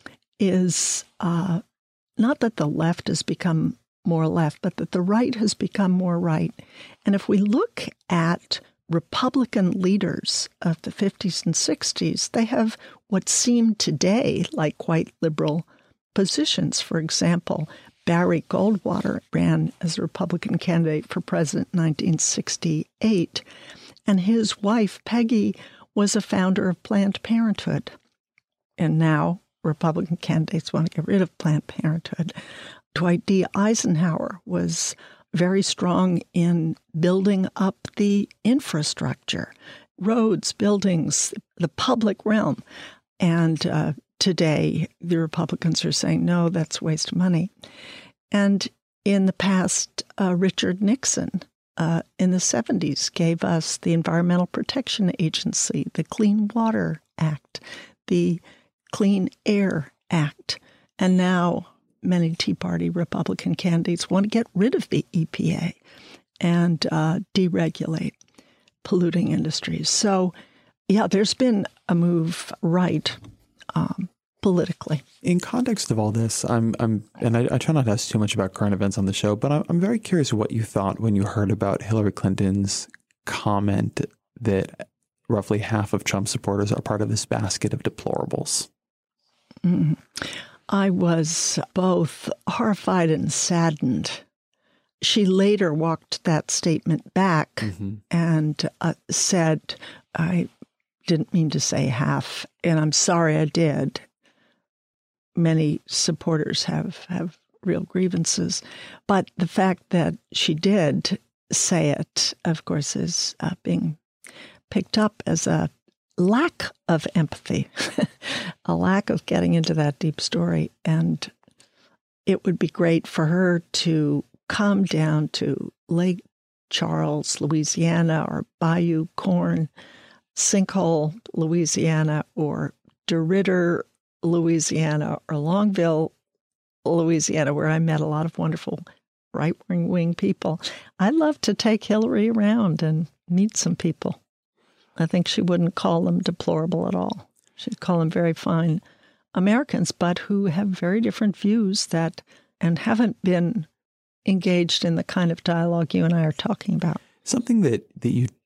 is uh, not that the left has become more left, but that the right has become more right. And if we look at Republican leaders of the fifties and sixties, they have what seem today like quite liberal positions. For example, Barry Goldwater ran as a Republican candidate for president in nineteen sixty-eight, and his wife, Peggy, was a founder of Planned Parenthood. And now Republican candidates want to get rid of Planned Parenthood. Dwight D. Eisenhower was very strong in building up the infrastructure, roads, buildings, the public realm. And uh, today, the Republicans are saying, no, that's a waste of money. And in the past, uh, Richard Nixon, uh, in the seventies, gave us the Environmental Protection Agency, the Clean Water Act, the Clean Air Act. And now many Tea Party Republican candidates want to get rid of the E P A and uh, deregulate polluting industries. So, yeah, there's been a move right um, politically. In context of all this, I'm, I'm, and I, I try not to ask too much about current events on the show, but I'm, I'm very curious what you thought when you heard about Hillary Clinton's comment that roughly half of Trump supporters are part of this basket of deplorables. Mm-hmm. I was both horrified and saddened. She later walked that statement back mm-hmm. and uh, said, I didn't mean to say half, and I'm sorry I did. Many supporters have, have real grievances. But the fact that she did say it, of course, is uh, being picked up as a lack of empathy, a lack of getting into that deep story. And it would be great for her to come down to Lake Charles, Louisiana, or Bayou Corn, Sinkhole, Louisiana, or DeRidder, Louisiana, or Longville, Louisiana, where I met a lot of wonderful right-wing people. I'd love to take Hillary around and meet some people. I think she wouldn't call them deplorable at all. She'd call them very fine Americans, but who have very different views that and haven't been engaged in the kind of dialogue you and I are talking about. Something that, that you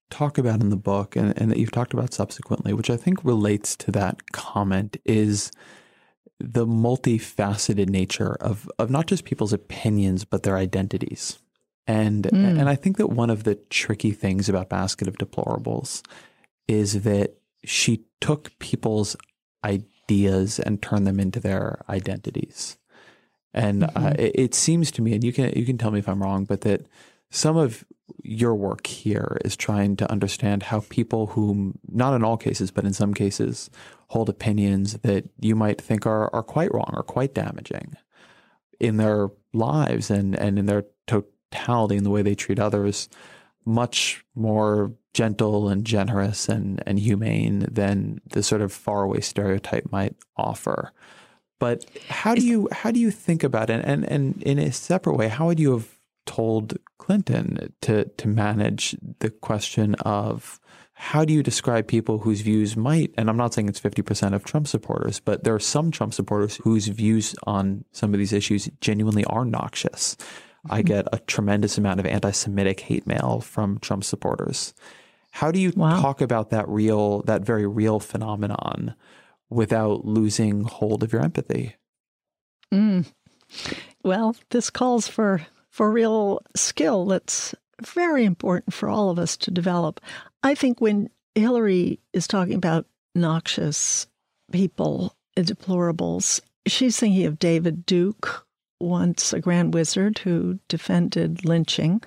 talk about in the book and, and that you've talked about subsequently, which I think relates to that comment, is the multifaceted nature of, of not just people's opinions, but their identities. And mm. and I think that one of the tricky things about Basket of Deplorables is that she took people's ideas and turned them into their identities. And mm-hmm. uh, it, it seems to me, and you can you can tell me if I'm wrong, but that some of your work here is trying to understand how people who, not in all cases, but in some cases, hold opinions that you might think are are quite wrong or quite damaging in their lives and, and in their totality in the way they treat others, much more gentle and generous and, and humane than the sort of faraway stereotype might offer. But how do you how do you think about it? And and in a separate way, how would you have told Clinton to to manage the question of how do you describe people whose views might, and I'm not saying it's fifty percent of Trump supporters, but there are some Trump supporters whose views on some of these issues genuinely are noxious. Mm-hmm. I get a tremendous amount of anti-Semitic hate mail from Trump supporters. How do you wow. talk about that real, that very real phenomenon without losing hold of your empathy? Mm. Well, this calls for for real skill that's very important for all of us to develop. I think when Hillary is talking about noxious people, deplorables, she's thinking of David Duke, once a grand wizard who defended lynching.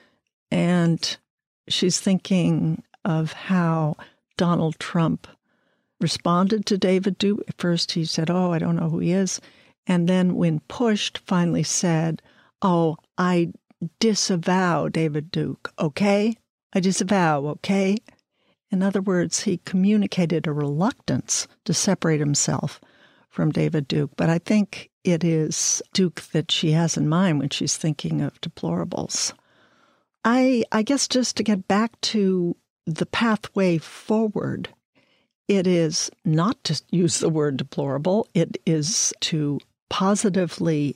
And she's thinking of how Donald Trump responded to David Duke. At first he said, oh, I don't know who he is. And then when pushed, finally said, oh, I disavow David Duke, okay? I disavow, okay? In other words, he communicated a reluctance to separate himself from David Duke. But I think it is Duke that she has in mind when she's thinking of deplorables. I, I guess just to get back to the pathway forward, it is not to use the word deplorable. It is to positively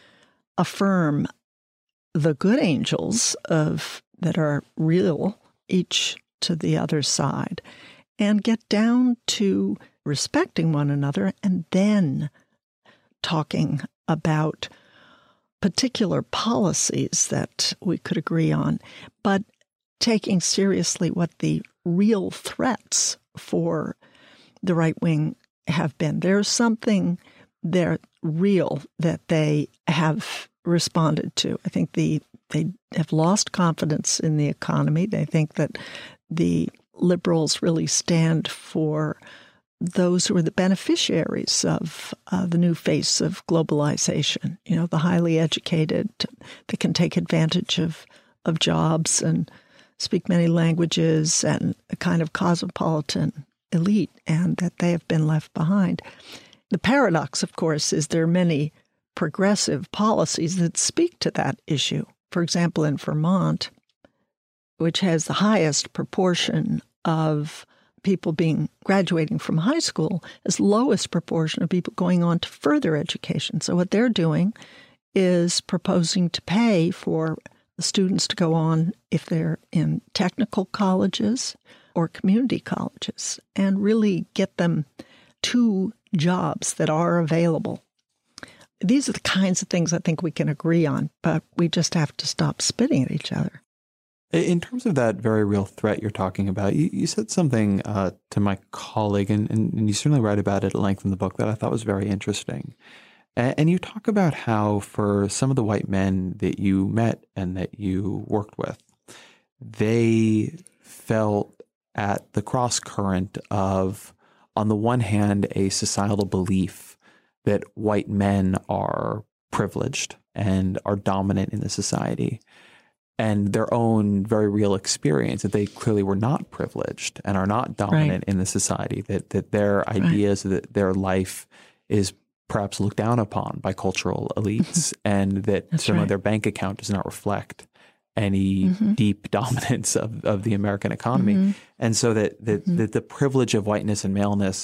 affirm the good angels of that are real, each to the other side, and get down to respecting one another and then talking about particular policies that we could agree on, but taking seriously what the real threats for the right wing have been. There's something there real that they have responded to. I think the they have lost confidence in the economy. They think that the liberals really stand for those who are the beneficiaries of uh, the new face of globalization. You know, the highly educated that can take advantage of of jobs and speak many languages, and a kind of cosmopolitan elite, and that they have been left behind. The paradox, of course, is there are many progressive policies that speak to that issue. For example, in Vermont, which has the highest proportion of people being graduating from high school, has lowest proportion of people going on to further education. So what they're doing is proposing to pay for the students to go on if they're in technical colleges or community colleges and really get them to jobs that are available. These are the kinds of things I think we can agree on, but we just have to stop spitting at each other. In terms of that very real threat you're talking about, you, you said something uh, to my colleague, and, and, and you certainly write about it at length in the book, that I thought was very interesting. And, and you talk about how for some of the white men that you met and that you worked with, they felt at the cross current of, on the one hand, a societal belief that white men are privileged and are dominant in the society, and their own very real experience that they clearly were not privileged and are not dominant right. in the society, that that their ideas, right. that their life is perhaps looked down upon by cultural elites, and that That's certainly right. their bank account does not reflect any mm-hmm. deep dominance of, of the American economy. Mm-hmm. And so that, that, mm-hmm. that the privilege of whiteness and maleness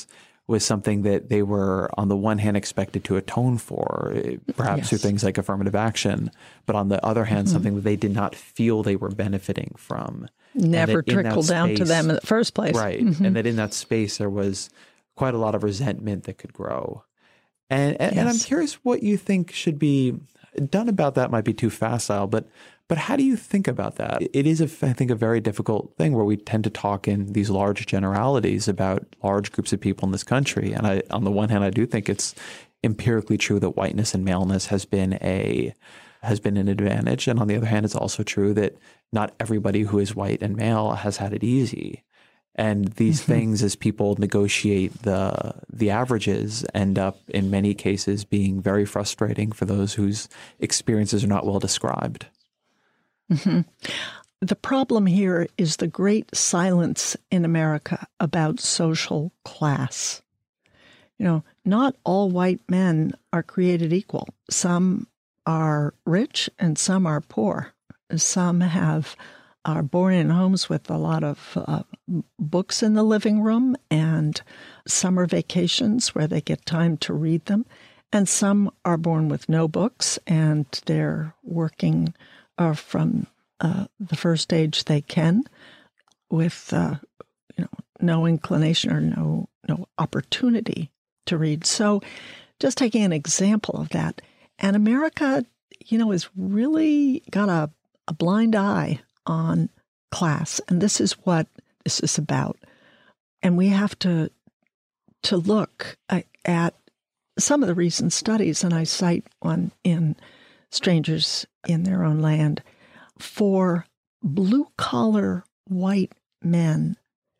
was something that they were, on the one hand, expected to atone for, perhaps yes. through things like affirmative action, but on the other hand, mm-hmm. something that they did not feel they were benefiting from. Never trickled down space, to them in the first place. Right. Mm-hmm. And that in that space, there was quite a lot of resentment that could grow. And, and, yes. and I'm curious what you think should be done about that. Might be too facile, but But how do you think about that? It is, a, I think, a very difficult thing where we tend to talk in these large generalities about large groups of people in this country. And I, on the one hand, I do think it's empirically true that whiteness and maleness has been a has been an advantage. And on the other hand, it's also true that not everybody who is white and male has had it easy. And these mm-hmm. things, as people negotiate the the averages, end up in many cases being very frustrating for those whose experiences are not well described. Mm-hmm. The problem here is the great silence in America about social class. You know, not all white men are created equal. Some are rich and some are poor. Some have are born in homes with a lot of uh, books in the living room and summer vacations where they get time to read them. And some are born with no books and they're working uh, from uh, the first age they can with uh, you know no inclination or no no opportunity to read. So just taking an example of that. And America, you know, has really got a, a blind eye on class. And this is what this is about. And we have to to look at some of the recent studies, and I cite one in Strangers in Their Own Land. For blue-collar white men,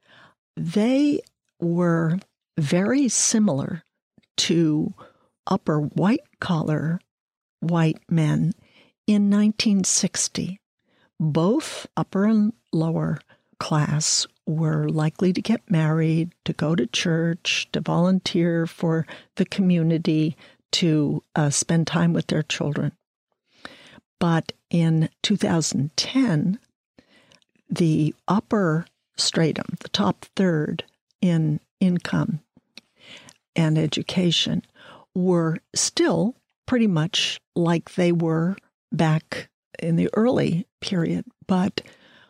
they were very similar to upper white-collar white men in nineteen sixty. Both upper and lower class were likely to get married, to go to church, to volunteer for the community, to uh, spend time with their children. But in two thousand ten, the upper stratum, the top third in income and education, were still pretty much like they were back in the early period. But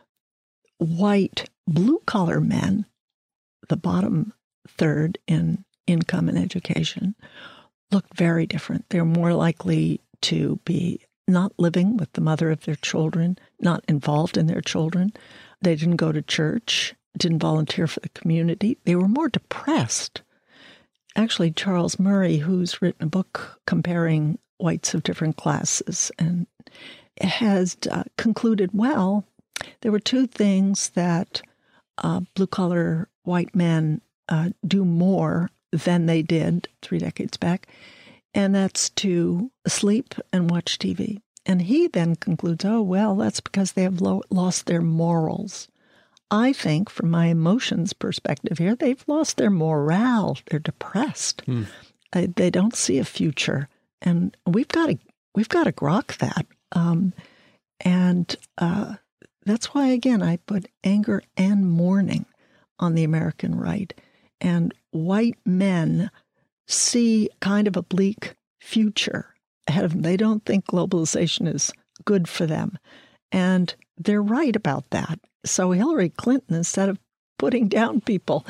white blue-collar men, the bottom third in income and education, looked very different. They're more likely to be not living with the mother of their children, not involved in their children. They didn't go to church, didn't volunteer for the community. They were more depressed. Actually, Charles Murray, who's written a book comparing whites of different classes, and has uh, concluded, well, there were two things that uh, blue-collar white men uh, do more than they did three decades back, and that's to sleep and watch T V. And he then concludes, oh, well, that's because they have lo- lost their morals. I think, from my emotions perspective here, they've lost their morale. They're depressed. Hmm. Uh, they don't see a future, and we've got to we've got to grok that. Um, and uh, that's why, again, I put anger and mourning on the American right. And white men see kind of a bleak future ahead of them. They don't think globalization is good for them. And they're right about that. So Hillary Clinton, instead of putting down people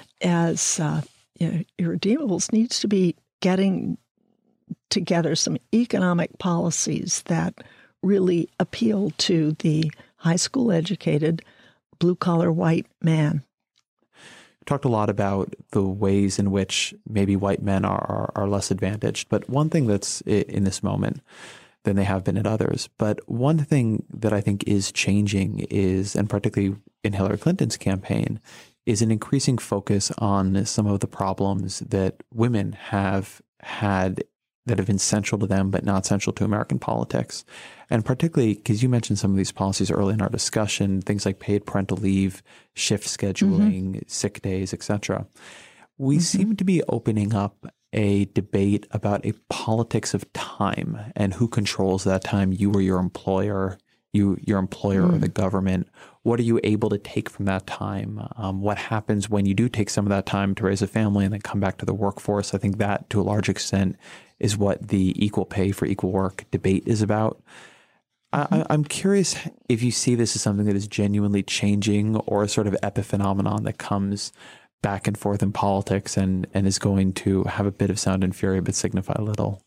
as uh, you know, irredeemables, needs to be getting together some economic policies that really appeal to the high school educated blue-collar white man. Talked a lot about the ways in which maybe white men are, are, are less advantaged. But one thing that's in this moment than they have been at others. But one thing that I think is changing is, and particularly in Hillary Clinton's campaign, is an increasing focus on some of the problems that women have had that have been central to them, but not central to American politics. And particularly because you mentioned some of these policies early in our discussion, things like paid parental leave, shift scheduling, mm-hmm. sick days, et cetera. We mm-hmm. seem to be opening up a debate about a politics of time and who controls that time, you or your employer. you your employer mm. or the government? What are you able to take from that time? Um, what happens when you do take some of that time to raise a family and then come back to the workforce? I think that, to a large extent, is what the equal pay for equal work debate is about. Mm-hmm. I, I'm curious if you see this as something that is genuinely changing, or a sort of epiphenomenon that comes back and forth in politics and, and is going to have a bit of sound and fury but signify little.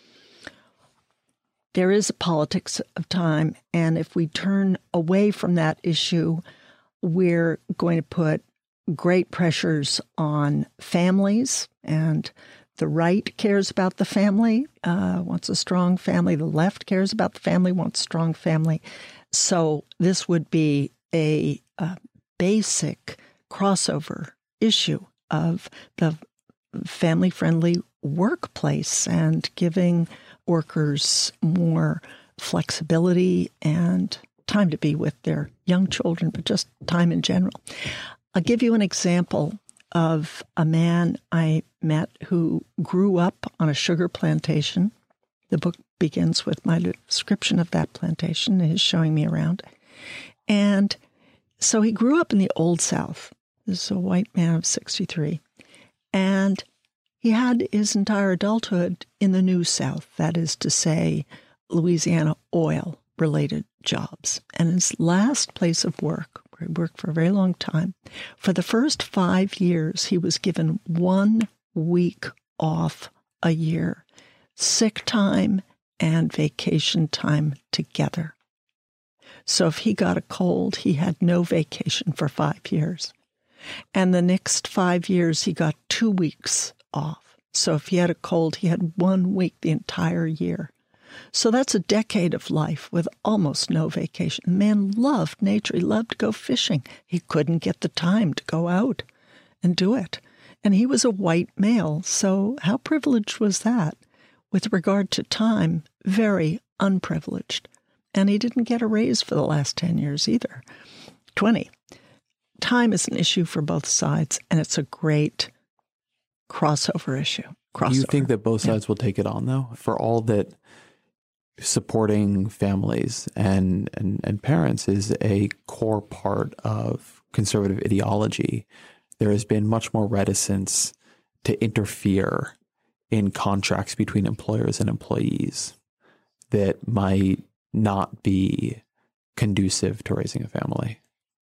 There is a politics of time, and if we turn away from that issue, we're going to put great pressures on families, and the right cares about the family, uh, wants a strong family. The left cares about the family, wants a strong family. So this would be a, a basic crossover issue of the family-friendly workplace and giving workers more flexibility and time to be with their young children, but just time in general. I'll give you an example of a man I met who grew up on a sugar plantation. The book begins with my description of that plantation. He's showing me around. And so he grew up in the Old South. This is a white man of sixty-three. And he had his entire adulthood in the New South, that is to say, Louisiana oil-related jobs. And his last place of work, where he worked for a very long time, for the first five years, he was given one week off a year, sick time and vacation time together. So if he got a cold, he had no vacation for five years. And the next five years, he got two weeks off. So if he had a cold, he had one week the entire year. So that's a decade of life with almost no vacation. The man loved nature. He loved to go fishing. He couldn't get the time to go out and do it. And he was a white male. So how privileged was that? With regard to time, very unprivileged. And he didn't get a raise for the last ten years either. twenty. Time is an issue for both sides, and it's a great crossover issue. Crossover. Do you think that both sides yeah. will take it on, though? For all that supporting families and, and, and parents is a core part of conservative ideology, there has been much more reticence to interfere in contracts between employers and employees that might not be conducive to raising a family.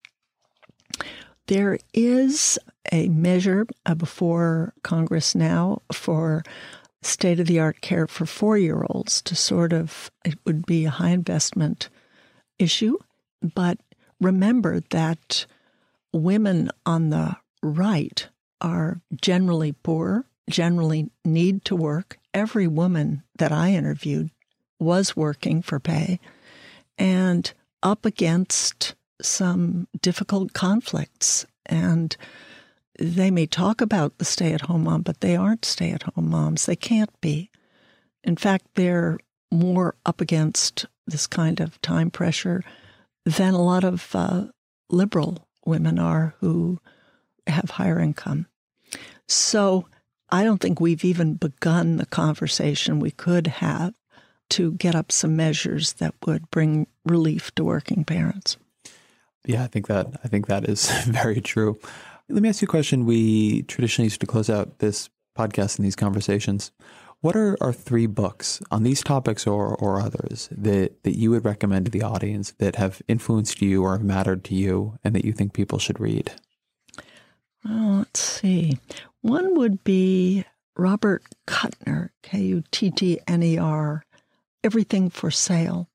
There is a measure uh, before Congress now for state-of-the-art care for four-year-olds to sort of, it would be a high investment issue. But remember that women on the right are generally poor, generally need to work. Every woman that I interviewed was working for pay and up against some difficult conflicts. And they may talk about the stay-at-home mom, but they aren't stay-at-home moms. They can't be. In fact, they're more up against this kind of time pressure than a lot of uh, liberal women are who have higher income. So I don't think we've even begun the conversation we could have to get up some measures that would bring relief to working parents. Yeah, I think that I think that is very true. Let me ask you a question. We traditionally used to close out this podcast and these conversations. What are, are three books on these topics or, or others that, that you would recommend to the audience that have influenced you or have mattered to you and that you think people should read? Well, let's see. One would be Robert Kuttner, K U T T N E R, Everything for Sale.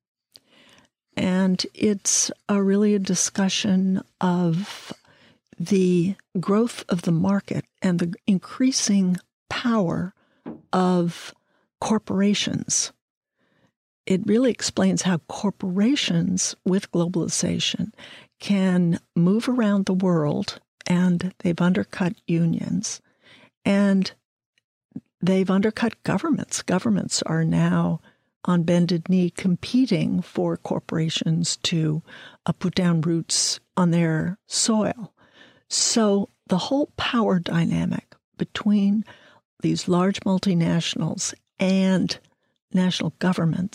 And it's a really a discussion of the growth of the market and the increasing power of corporations. It really explains how corporations with globalization can move around the world, and they've undercut unions, and they've undercut governments. Governments are now on bended knee competing for corporations to uh, put down roots on their soil. So the whole power dynamic between these large multinationals and national governments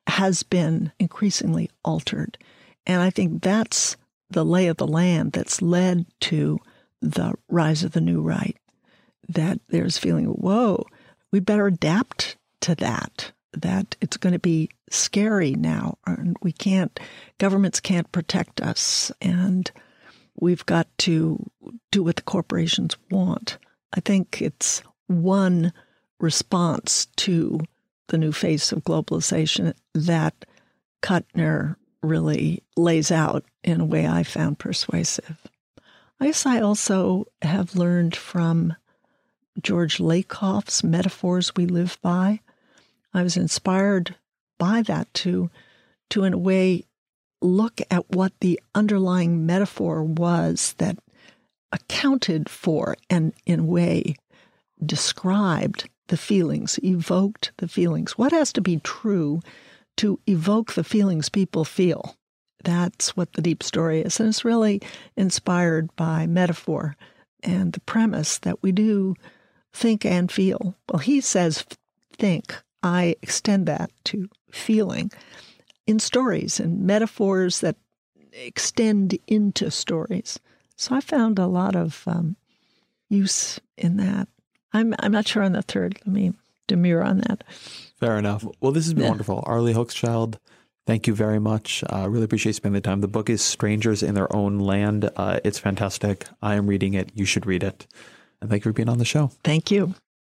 has been increasingly altered. And I think that's the lay of the land that's led to the rise of the new right, that there's feeling, whoa, we better adapt to that, that it's going to be scary now, and we can't, governments can't protect us, and we've got to do what the corporations want. I think it's one response to the new face of globalization that Kuttner really lays out in a way I found persuasive. I guess I also have learned from George Lakoff's Metaphors We Live By. I was inspired by that to, to in a way, look at what the underlying metaphor was that accounted for and, in a way, described the feelings, evoked the feelings. What has to be true to evoke the feelings people feel? That's what the deep story is. And it's really inspired by metaphor and the premise that we do think and feel. Well, he says think. I extend that to feeling in stories and metaphors that extend into stories. So I found a lot of um, use in that. I'm I'm not sure on the third. Let me demur on that. Fair enough. Well, this has been Yeah. wonderful. Arlie Hochschild, thank you very much. I uh, really appreciate you spending the time. The book is Strangers in Their Own Land. Uh, it's fantastic. I am reading it. You should read it. And thank you for being on the show. Thank you.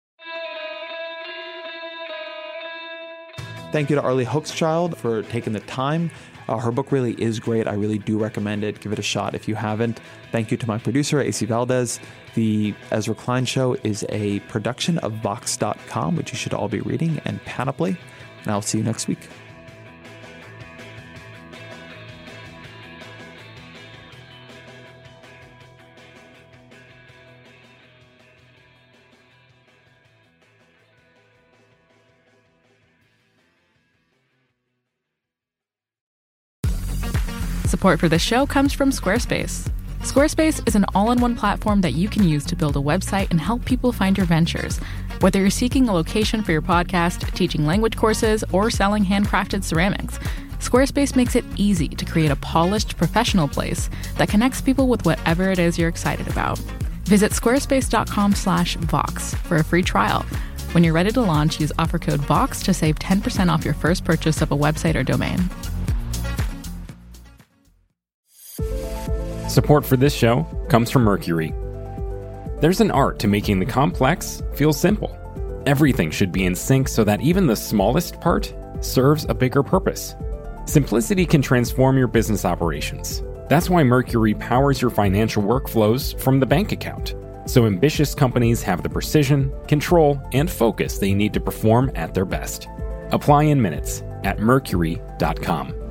Thank you to Arlie Hochschild for taking the time. Uh, her book really is great. I really do recommend it. Give it a shot if you haven't. Thank you to my producer, A C Valdez. The Ezra Klein Show is a production of Vox dot com, which you should all be reading, and Panoply. And I'll see you next week. Support for this show comes from Squarespace. Squarespace is an all-in-one platform that you can use to build a website and help people find your ventures. Whether you're seeking a location for your podcast, teaching language courses, or selling handcrafted ceramics, Squarespace makes it easy to create a polished, professional place that connects people with whatever it is you're excited about. Visit squarespace.com slash Vox for a free trial. When you're ready to launch, use offer code VOX to save ten percent off your first purchase of a website or domain. Support for this show comes from Mercury. There's an art to making the complex feel simple. Everything should be in sync so that even the smallest part serves a bigger purpose. Simplicity can transform your business operations. That's why Mercury powers your financial workflows from the bank account, so ambitious companies have the precision, control, and focus they need to perform at their best. Apply in minutes at mercury dot com.